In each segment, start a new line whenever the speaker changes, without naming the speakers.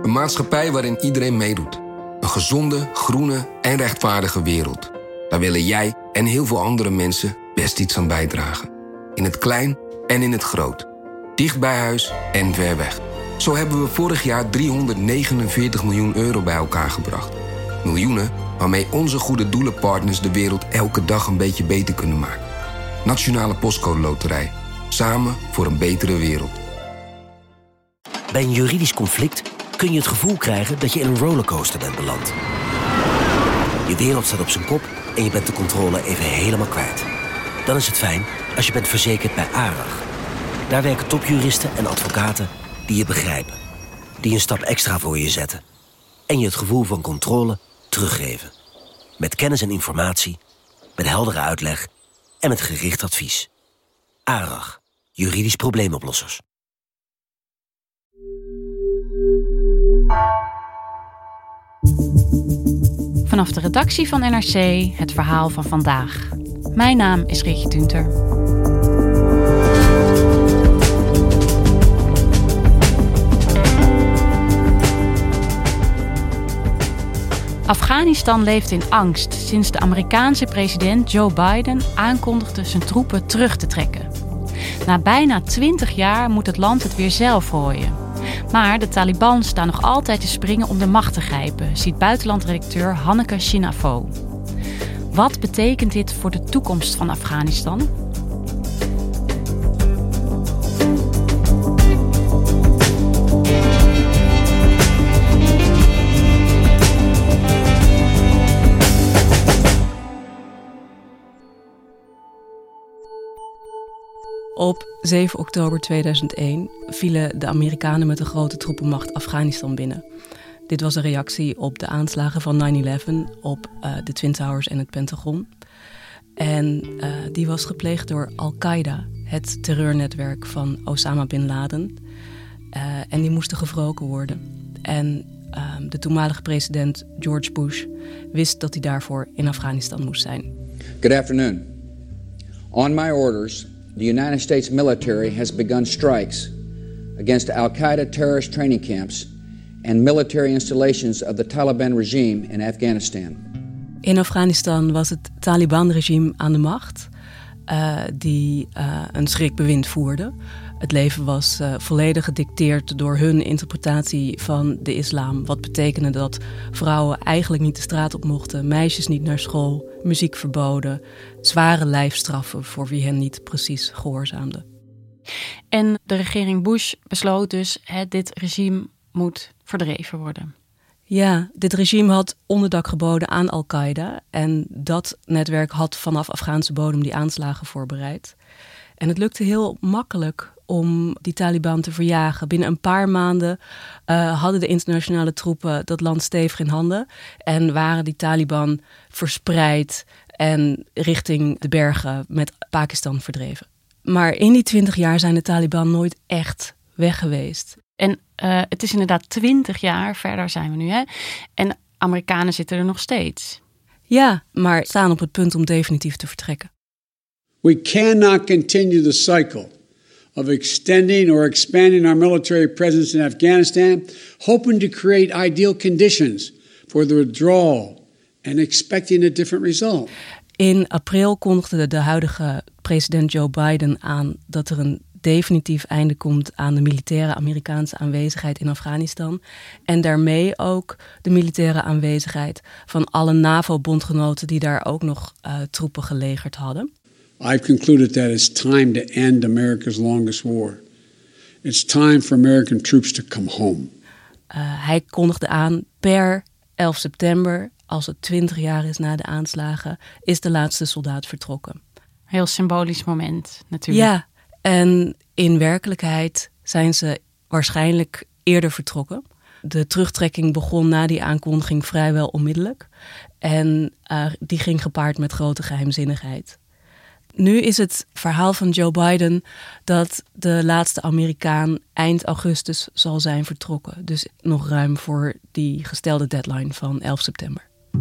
Een maatschappij waarin iedereen meedoet. Een gezonde, groene en rechtvaardige wereld. Daar willen jij en heel veel andere mensen best iets aan bijdragen. In het klein en in het groot. Dicht bij huis en ver weg. Zo hebben we vorig jaar 349 miljoen euro bij elkaar gebracht. Miljoenen waarmee onze goede doelenpartners de wereld elke dag een beetje beter kunnen maken. Nationale Postcode Loterij. Samen voor een betere wereld.
Bij een juridisch conflict kun je het gevoel krijgen dat je in een rollercoaster bent beland. Je wereld staat op zijn kop en je bent de controle even helemaal kwijt. Dan is het fijn als je bent verzekerd bij ARAG. Daar werken topjuristen en advocaten die je begrijpen. Die een stap extra voor je zetten. En je het gevoel van controle teruggeven. Met kennis en informatie, met heldere uitleg en met gericht advies. ARAG, juridisch probleemoplossers.
Vanaf de redactie van NRC het verhaal van vandaag. Mijn naam is Rietje Tunter. Afghanistan leeft in angst sinds de Amerikaanse president Joe Biden aankondigde zijn troepen terug te trekken. Na bijna 20 jaar moet het land het weer zelf rooien. Maar de Taliban staan nog altijd te springen om de macht te grijpen, ziet buitenlandredacteur Hanneke Chinafo. Wat betekent dit voor de toekomst van Afghanistan?
Op 7 oktober 2001 vielen de Amerikanen met een grote troepenmacht Afghanistan binnen. Dit was een reactie op de aanslagen van 9/11 op de Twin Towers en het Pentagon. En die was gepleegd door Al-Qaeda, het terreurnetwerk van Osama Bin Laden. En die moesten gewroken worden. En de toenmalige president George Bush wist dat hij daarvoor in Afghanistan moest zijn.
Good afternoon. On my orders, the United States military has begun strikes against Al-Qaeda terrorist training camps and military installations of the Taliban regime in Afghanistan.
In Afghanistan was het Taliban-regime aan de macht, die een schrikbewind voerde. Het leven was volledig gedicteerd door hun interpretatie van de islam. Wat betekende dat vrouwen eigenlijk niet de straat op mochten, meisjes niet naar school, muziek verboden, zware lijfstraffen voor wie hen niet precies gehoorzaamde.
En de regering Bush besloot dus, dit regime moet verdreven worden.
Ja, dit regime had onderdak geboden aan Al-Qaeda. En dat netwerk had vanaf Afghaanse bodem die aanslagen voorbereid. En het lukte heel makkelijk om die Taliban te verjagen. Binnen een paar maanden hadden de internationale troepen dat land stevig in handen. En waren die Taliban verspreid en richting de bergen met Pakistan verdreven. Maar in die 20 jaar zijn de Taliban nooit echt weg geweest.
En het is inderdaad 20 jaar, verder zijn we nu. Hè? En Amerikanen zitten er nog steeds.
Ja, maar staan op het punt om definitief te vertrekken.
We cannot continue the cycle of extending or expanding our military presence in Afghanistan, hoping to create ideal conditions for the withdrawal and expecting a different result.
In april kondigde de huidige president Joe Biden aan dat er een definitief einde komt aan de militaire Amerikaanse aanwezigheid in Afghanistan. En daarmee ook de militaire aanwezigheid van alle NAVO-bondgenoten die daar ook nog troepen gelegerd hadden.
I've concluded that it's time to end America's longest war. It's time for American troops to come home.
Hij kondigde aan per 11 september, als het 20 jaar is na de aanslagen, is de laatste soldaat vertrokken.
Heel symbolisch moment natuurlijk.
Ja, en in werkelijkheid zijn ze waarschijnlijk eerder vertrokken. De terugtrekking begon na die aankondiging vrijwel onmiddellijk. En die ging gepaard met grote geheimzinnigheid. Nu is het verhaal van Joe Biden dat de laatste Amerikaan eind augustus zal zijn vertrokken. Dus nog ruim voor die gestelde deadline van 11 september.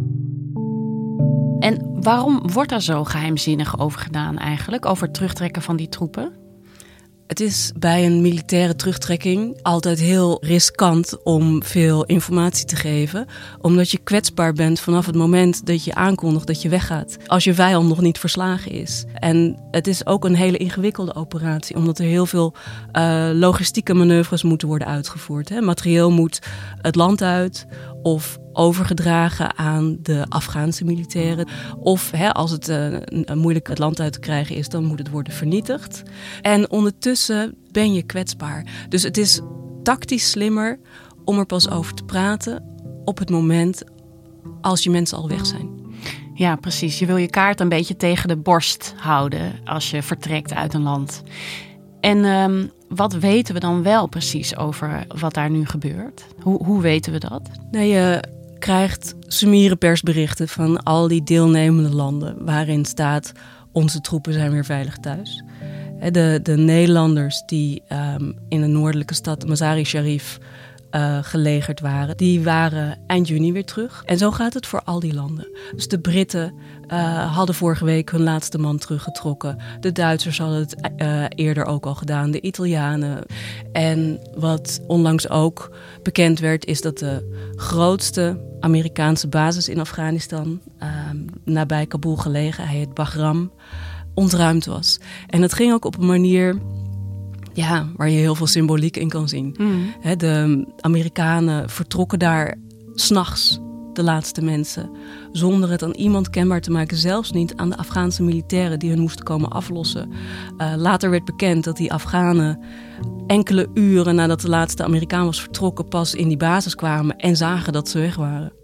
En waarom wordt er zo geheimzinnig over gedaan eigenlijk, over het terugtrekken van die troepen?
Het is bij een militaire terugtrekking altijd heel riskant om veel informatie te geven. Omdat je kwetsbaar bent vanaf het moment dat je aankondigt dat je weggaat. Als je vijand nog niet verslagen is. En het is ook een hele ingewikkelde operatie. Omdat er heel veel logistieke manoeuvres moeten worden uitgevoerd. Hè. Materieel moet het land uit of overgedragen aan de Afghaanse militairen. Of als het moeilijk het land uit te krijgen is, dan moet het worden vernietigd. En ondertussen ben je kwetsbaar. Dus het is tactisch slimmer om er pas over te praten op het moment als je mensen al weg zijn.
Ja, precies. Je wil je kaart een beetje tegen de borst houden als je vertrekt uit een land. En wat weten we dan wel precies over wat daar nu gebeurt? Hoe weten we dat?
Je krijgt summiere persberichten van al die deelnemende landen, waarin staat: onze troepen zijn weer veilig thuis. De Nederlanders die in de noordelijke stad Mazar-i-Sharif gelegerd waren, die waren eind juni weer terug. En zo gaat het voor al die landen. Dus de Britten hadden vorige week hun laatste man teruggetrokken. De Duitsers hadden het eerder ook al gedaan. De Italianen. En wat onlangs ook bekend werd, is dat de grootste Amerikaanse basis in Afghanistan, nabij Kabul gelegen, hij heet Bagram, ontruimd was. En dat ging ook op een manier waar je heel veel symboliek in kan zien. De Amerikanen vertrokken daar 's nachts, de laatste mensen, zonder het aan iemand kenbaar te maken, zelfs niet aan de Afghaanse militairen die hun moesten komen aflossen. Later werd bekend dat die Afghanen enkele uren nadat de laatste Amerikaan was vertrokken pas in die basis kwamen en zagen dat ze weg waren.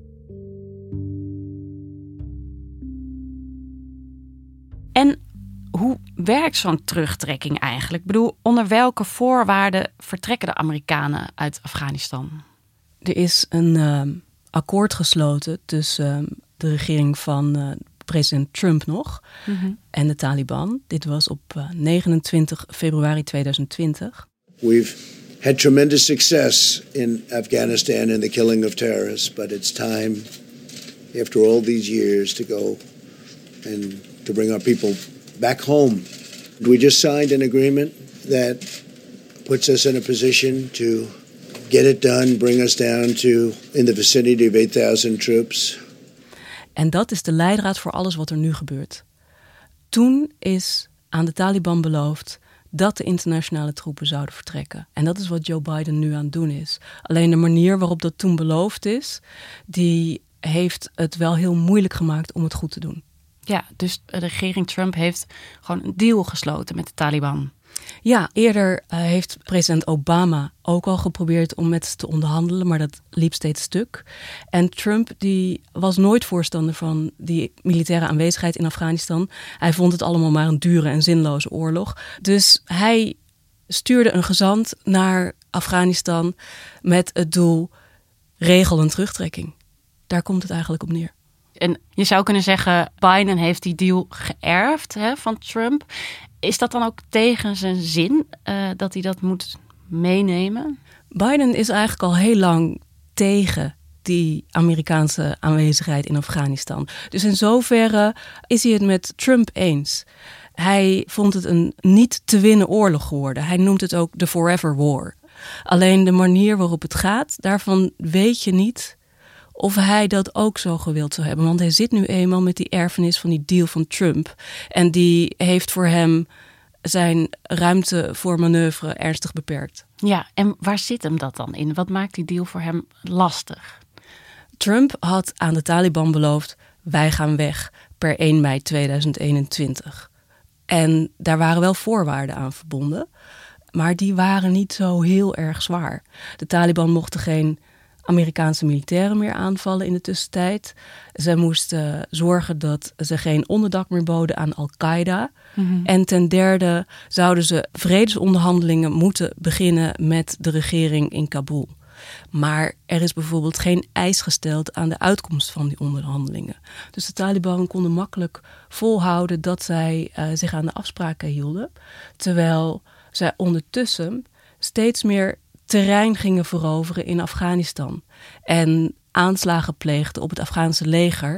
En hoe werkt zo'n terugtrekking eigenlijk? Ik bedoel, onder welke voorwaarden vertrekken de Amerikanen uit Afghanistan?
Er is een akkoord gesloten tussen de regering van president Trump nog en de Taliban. Dit was op 29 februari 2020.
We've had tremendous success in Afghanistan in the killing of terrorists, but it's time, after all these years, to go and to bring our people back home. We just signed an agreement that puts us in a position to get it done, bring us down to in the vicinity of 8,000 troops.
En dat is de leidraad voor alles wat er nu gebeurt. Toen is aan de Taliban beloofd dat de internationale troepen zouden vertrekken. En dat is wat Joe Biden nu aan het doen is. Alleen de manier waarop dat toen beloofd is, die heeft het wel heel moeilijk gemaakt om het goed te doen.
Ja, dus de regering Trump heeft gewoon een deal gesloten met de Taliban.
Ja, eerder heeft president Obama ook al geprobeerd om met ze te onderhandelen, maar dat liep steeds stuk. En Trump die was nooit voorstander van die militaire aanwezigheid in Afghanistan. Hij vond het allemaal maar een dure en zinloze oorlog. Dus hij stuurde een gezant naar Afghanistan met het doel: regel een terugtrekking. Daar komt het eigenlijk op neer.
En je zou kunnen zeggen, Biden heeft die deal geërfd van Trump. Is dat dan ook tegen zijn zin dat hij dat moet meenemen?
Biden is eigenlijk al heel lang tegen die Amerikaanse aanwezigheid in Afghanistan. Dus in zoverre is hij het met Trump eens. Hij vond het een niet te winnen oorlog geworden. Hij noemt het ook de Forever War. Alleen de manier waarop het gaat, daarvan weet je niet of hij dat ook zo gewild zou hebben. Want hij zit nu eenmaal met die erfenis van die deal van Trump. En die heeft voor hem zijn ruimte voor manoeuvre ernstig beperkt.
Ja, en waar zit hem dat dan in? Wat maakt die deal voor hem lastig?
Trump had aan de Taliban beloofd: wij gaan weg per 1 mei 2021. En daar waren wel voorwaarden aan verbonden. Maar die waren niet zo heel erg zwaar. De Taliban mochten geen Amerikaanse militairen meer aanvallen in de tussentijd. Ze moesten zorgen dat ze geen onderdak meer boden aan Al-Qaeda. En ten derde zouden ze vredesonderhandelingen moeten beginnen met de regering in Kabul. Maar er is bijvoorbeeld geen eis gesteld aan de uitkomst van die onderhandelingen. Dus de Taliban konden makkelijk volhouden dat zij zich aan de afspraken hielden. Terwijl zij ondertussen steeds meer terrein gingen veroveren in Afghanistan. En aanslagen pleegden op het Afghaanse leger,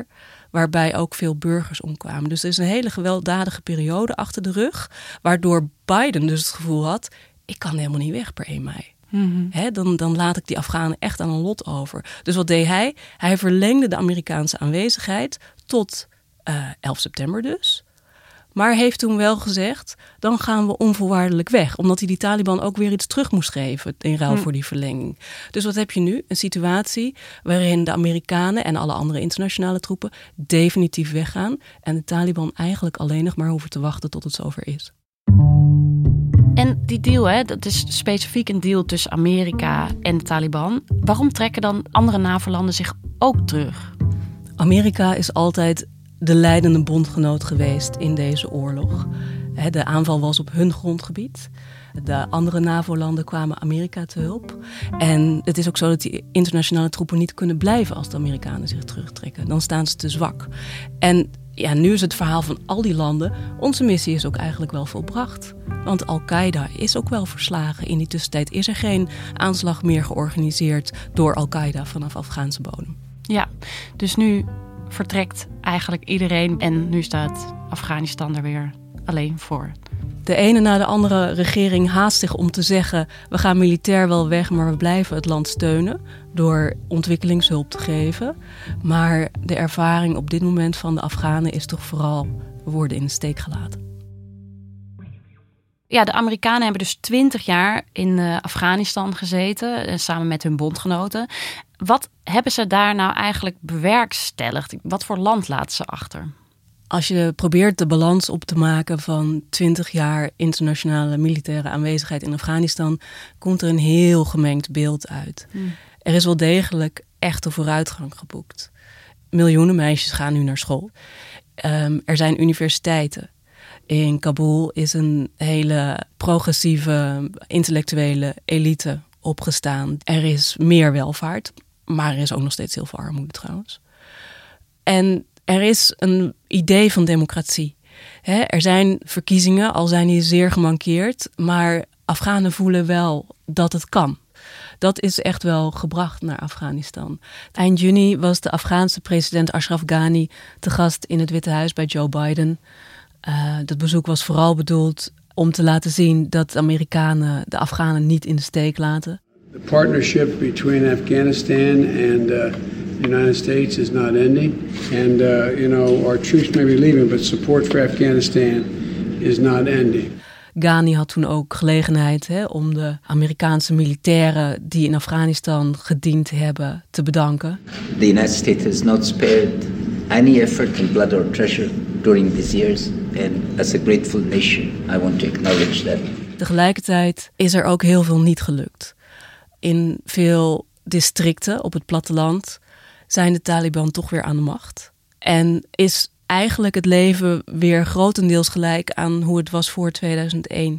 waarbij ook veel burgers omkwamen. Dus er is een hele gewelddadige periode achter de rug, waardoor Biden dus het gevoel had, ik kan helemaal niet weg per 1 mei. Mm-hmm. Dan laat ik die Afghanen echt aan een lot over. Dus wat deed hij? Hij verlengde de Amerikaanse aanwezigheid tot 11 september dus. Maar heeft toen wel gezegd, dan gaan we onvoorwaardelijk weg. Omdat hij die Taliban ook weer iets terug moest geven in ruil voor die verlenging. Dus wat heb je nu? Een situatie waarin de Amerikanen en alle andere internationale troepen definitief weggaan. En de Taliban eigenlijk alleen nog maar hoeven te wachten tot het zover is.
En die deal, dat is specifiek een deal tussen Amerika en de Taliban. Waarom trekken dan andere NAVO-landen zich ook terug?
Amerika is altijd de leidende bondgenoot geweest in deze oorlog. De aanval was op hun grondgebied. De andere NAVO-landen kwamen Amerika te hulp. En het is ook zo dat die internationale troepen niet kunnen blijven als de Amerikanen zich terugtrekken. Dan staan ze te zwak. En ja, nu is het verhaal van al die landen, onze missie is ook eigenlijk wel volbracht. Want Al-Qaeda is ook wel verslagen. In die tussentijd is er geen aanslag meer georganiseerd door Al-Qaeda vanaf Afghaanse bodem.
Ja, dus nu vertrekt eigenlijk iedereen en nu staat Afghanistan er weer alleen voor.
De ene na de andere regering haast zich om te zeggen, we gaan militair wel weg, maar we blijven het land steunen door ontwikkelingshulp te geven. Maar de ervaring op dit moment van de Afghanen is toch vooral, we worden in de steek gelaten.
Ja, de Amerikanen hebben dus 20 jaar in Afghanistan gezeten, samen met hun bondgenoten. Wat hebben ze daar nou eigenlijk bewerkstelligd? Wat voor land laten ze achter?
Als je probeert de balans op te maken van 20 jaar internationale militaire aanwezigheid in Afghanistan, komt er een heel gemengd beeld uit. Er is wel degelijk echte vooruitgang geboekt. Miljoenen meisjes gaan nu naar school. Er zijn universiteiten. In Kabul is een hele progressieve intellectuele elite opgestaan. Er is meer welvaart, maar er is ook nog steeds heel veel armoede trouwens. En er is een idee van democratie. Er zijn verkiezingen, al zijn die zeer gemankeerd, maar Afghanen voelen wel dat het kan. Dat is echt wel gebracht naar Afghanistan. Eind juni was de Afghaanse president Ashraf Ghani te gast in het Witte Huis bij Joe Biden. Dat bezoek was vooral bedoeld om te laten zien dat de Amerikanen de Afghanen niet in de steek laten.
The partnership between Afghanistan and the United States is not ending. And, our troops may be leaving, but support for Afghanistan is not ending.
Ghani had toen ook gelegenheid om de Amerikaanse militairen die in Afghanistan gediend hebben te bedanken.
The United States has not spared any effort in blood or treasure during these years. And as a grateful nation, I want to acknowledge that.
Tegelijkertijd is er ook heel veel niet gelukt. In veel districten op het platteland zijn de Taliban toch weer aan de macht. En is eigenlijk het leven weer grotendeels gelijk aan hoe het was voor 2001.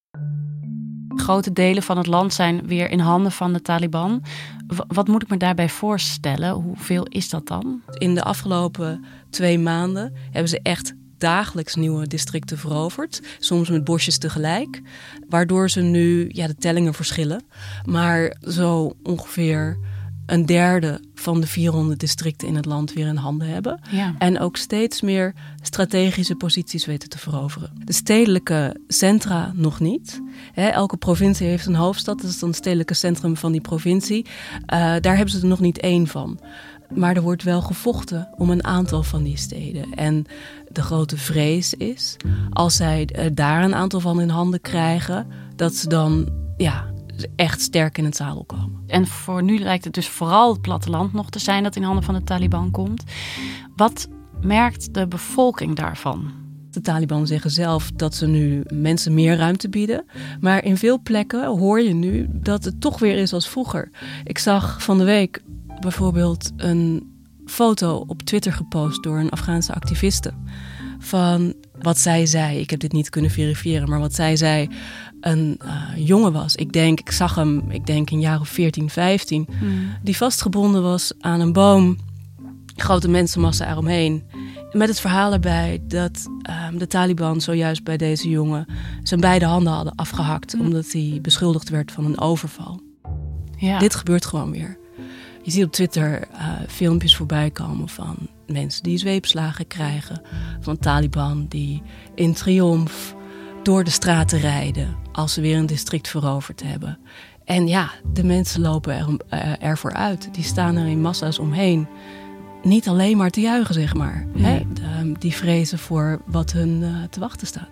Grote delen van het land zijn weer in handen van de Taliban. Wat moet ik me daarbij voorstellen? Hoeveel is dat dan?
In de afgelopen 2 maanden hebben ze echt dagelijks nieuwe districten veroverd. Soms met bosjes tegelijk. Waardoor ze nu, de tellingen verschillen. Maar zo ongeveer 1/3 van de 400 districten in het land weer in handen hebben. Ja. En ook steeds meer strategische posities weten te veroveren. De stedelijke centra nog niet. Elke provincie heeft een hoofdstad. Dat is dan het stedelijke centrum van die provincie. Daar hebben ze er nog niet 1 van. Maar er wordt wel gevochten om een aantal van die steden. En de grote vrees is, als zij daar een aantal van in handen krijgen, dat ze dan echt sterk in het zadel komen.
En voor nu lijkt het dus vooral het platteland nog te zijn dat in handen van de Taliban komt. Wat merkt de bevolking daarvan?
De Taliban zeggen zelf dat ze nu mensen meer ruimte bieden. Maar in veel plekken hoor je nu dat het toch weer is als vroeger. Ik zag van de week bijvoorbeeld een foto op Twitter gepost door een Afghaanse activiste van wat zij zei. Ik heb dit niet kunnen verifiëren, maar wat zij zei, een jongen was. Ik zag hem een jaar of 14, 15. Die vastgebonden was aan een boom. Grote mensenmassa eromheen. Met het verhaal erbij dat de Taliban zojuist bij deze jongen zijn beide handen hadden afgehakt, omdat hij beschuldigd werd van een overval. Ja. Dit gebeurt gewoon weer. Je ziet op Twitter filmpjes voorbij komen van mensen die zweepslagen krijgen. Van Taliban die in triomf door de straten rijden als ze weer een district veroverd hebben. En ja, de mensen lopen ervoor uit. Die staan er in massa's omheen. Niet alleen maar te juichen, zeg maar.
Nee.
Die vrezen voor wat hun te wachten staat.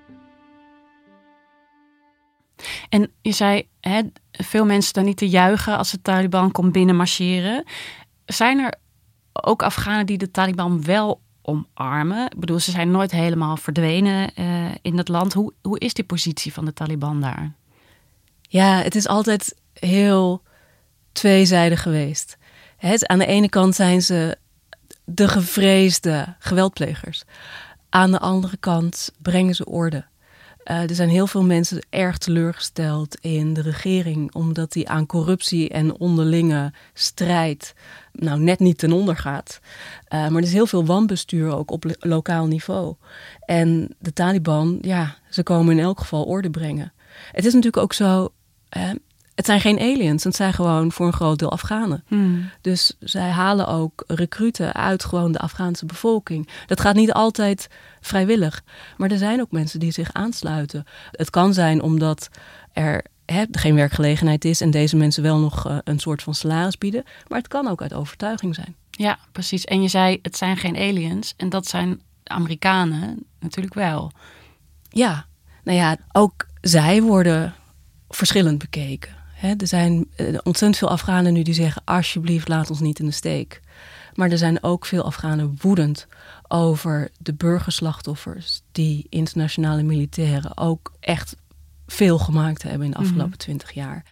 En je zei, veel mensen staan niet te juichen als de Taliban komt binnenmarcheren. Zijn er ook Afghanen die de Taliban wel omarmen? Ik bedoel, ze zijn nooit helemaal verdwenen in het land. Hoe is die positie van de Taliban daar?
Ja, het is altijd heel tweezijdig geweest. Aan de ene kant zijn ze de gevreesde geweldplegers. Aan de andere kant brengen ze orde. Er zijn heel veel mensen erg teleurgesteld in de regering, omdat die aan corruptie en onderlinge strijd net niet ten onder gaat. Maar er is heel veel wanbestuur ook op lokaal niveau. En de Taliban, ze komen in elk geval orde brengen. Het is natuurlijk ook zo, het zijn geen aliens, het zijn gewoon voor een groot deel Afghanen. Dus zij halen ook recruten uit gewoon de Afghaanse bevolking. Dat gaat niet altijd vrijwillig, maar er zijn ook mensen die zich aansluiten. Het kan zijn omdat er geen werkgelegenheid is en deze mensen wel nog een soort van salaris bieden. Maar het kan ook uit overtuiging zijn.
Ja, precies. En je zei, het zijn geen aliens en dat zijn Amerikanen natuurlijk wel.
Ja, ook zij worden verschillend bekeken. Er zijn ontzettend veel Afghanen nu die zeggen, alsjeblieft laat ons niet in de steek. Maar er zijn ook veel Afghanen woedend over de burgerslachtoffers die internationale militairen ook echt veel gemaakt hebben in de afgelopen 20 jaar.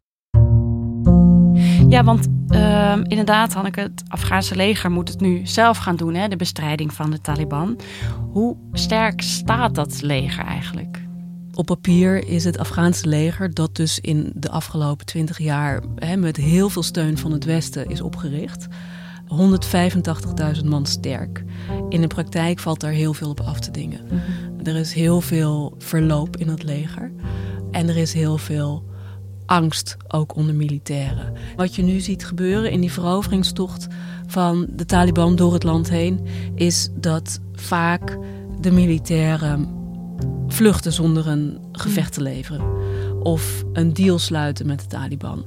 Ja, want inderdaad, Hanneke, het Afghaanse leger moet het nu zelf gaan doen, de bestrijding van de Taliban. Hoe sterk staat dat leger eigenlijk?
Op papier is het Afghaanse leger, dat dus in de afgelopen 20 jaar met heel veel steun van het Westen is opgericht, 185.000 man sterk. In de praktijk valt er heel veel op af te dingen. Er is heel veel verloop in het leger en er is heel veel angst ook onder militairen. Wat je nu ziet gebeuren in die veroveringstocht van de Taliban door het land heen, is dat vaak de militairen vluchten zonder een gevecht te leveren. Of een deal sluiten met de Taliban.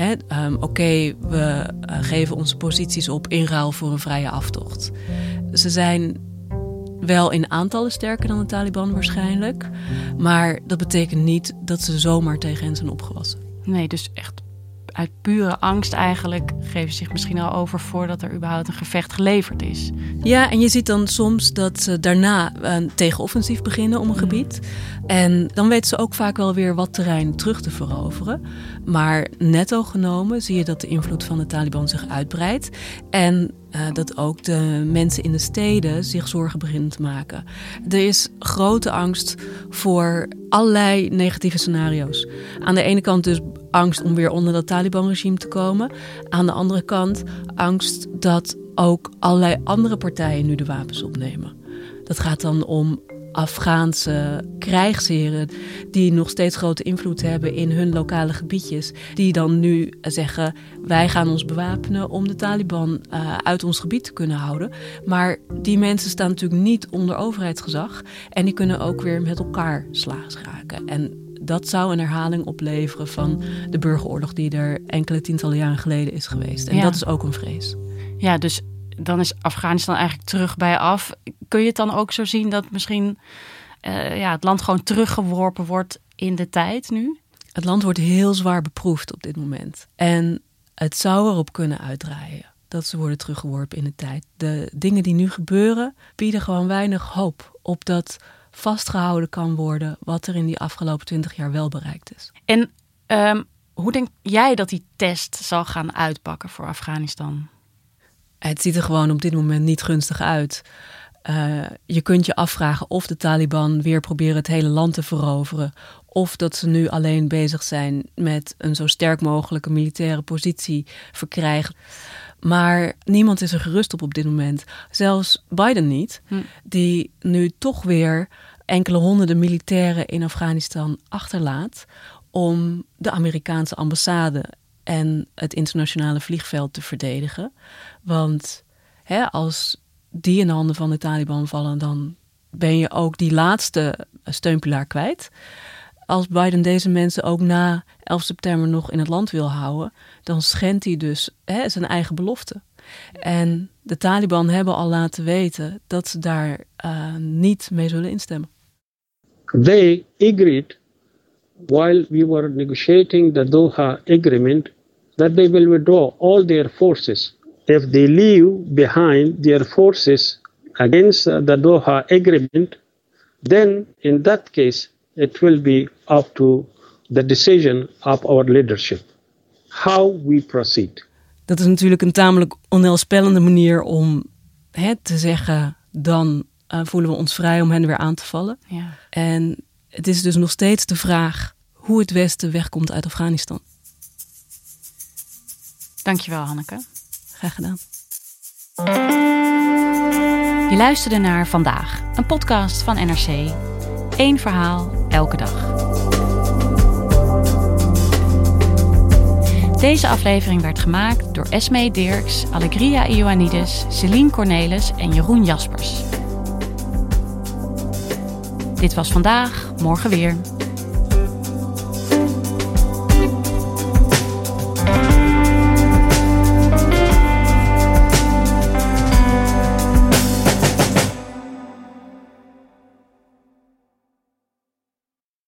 We geven onze posities op in ruil voor een vrije aftocht. Ze zijn wel in aantallen sterker dan de Taliban waarschijnlijk. Maar dat betekent niet dat ze zomaar tegen hen zijn opgewassen.
Nee, dus echt uit pure angst eigenlijk geven ze zich misschien al over voordat er überhaupt een gevecht geleverd is.
Ja, en je ziet dan soms dat ze daarna een tegenoffensief beginnen om een gebied. En dan weten ze ook vaak wel weer wat terrein terug te veroveren. Maar netto genomen zie je dat de invloed van de Taliban zich uitbreidt. En dat ook de mensen in de steden zich zorgen beginnen te maken. Er is grote angst voor allerlei negatieve scenario's. Aan de ene kant dus angst om weer onder dat Taliban-regime te komen. Aan de andere kant angst dat ook allerlei andere partijen nu de wapens opnemen. Dat gaat dan om Afghaanse krijgsheren die nog steeds grote invloed hebben in hun lokale gebiedjes. Die dan nu zeggen, wij gaan ons bewapenen om de Taliban uit ons gebied te kunnen houden. Maar die mensen staan natuurlijk niet onder overheidsgezag. En die kunnen ook weer met elkaar slaags raken. En dat zou een herhaling opleveren van de burgeroorlog die er enkele tientallen jaren geleden is geweest. En dat is ook een vrees.
Ja, dus dan is Afghanistan eigenlijk terug bij af. Kun je het dan ook zo zien dat misschien het land gewoon teruggeworpen wordt in de tijd nu?
Het land wordt heel zwaar beproefd op dit moment. En het zou erop kunnen uitdraaien dat ze worden teruggeworpen in de tijd. De dingen die nu gebeuren bieden gewoon weinig hoop op dat vastgehouden kan worden wat er in die afgelopen 20 jaar wel bereikt is.
En hoe denk jij dat die test zal gaan uitpakken voor Afghanistan?
Het ziet er gewoon op dit moment niet gunstig uit. Je kunt je afvragen of de Taliban weer proberen het hele land te veroveren. Of dat ze nu alleen bezig zijn met een zo sterk mogelijke militaire positie verkrijgen. Maar niemand is er gerust op dit moment. Zelfs Biden niet. Die nu toch weer enkele honderden militairen in Afghanistan achterlaat om de Amerikaanse ambassade en het internationale vliegveld te verdedigen. Want als die in de handen van de Taliban vallen, dan ben je ook die laatste steunpilaar kwijt. Als Biden deze mensen ook na 11 september nog in het land wil houden, dan schendt hij dus zijn eigen belofte. En de Taliban hebben al laten weten dat ze daar niet mee zullen instemmen.
They agreed, while we were negotiating the Doha agreement, that they will withdraw all their forces. If they leave behind their forces against the Doha agreement, then in that case it will be up to the decision of our leadership, how we proceed.
Dat is natuurlijk een tamelijk onheilspellende manier om te zeggen, dan voelen we ons vrij om hen weer aan te vallen.
Ja.
En het is dus nog steeds de vraag hoe het Westen wegkomt uit Afghanistan.
Dankjewel, Hanneke.
Graag gedaan.
Je luisterde naar Vandaag, een podcast van NRC. 1 verhaal, elke dag. Deze aflevering werd gemaakt door Esmee Dirks, Alegria Ioannidis, Celine Cornelis en Jeroen Jaspers. Dit was Vandaag, morgen weer.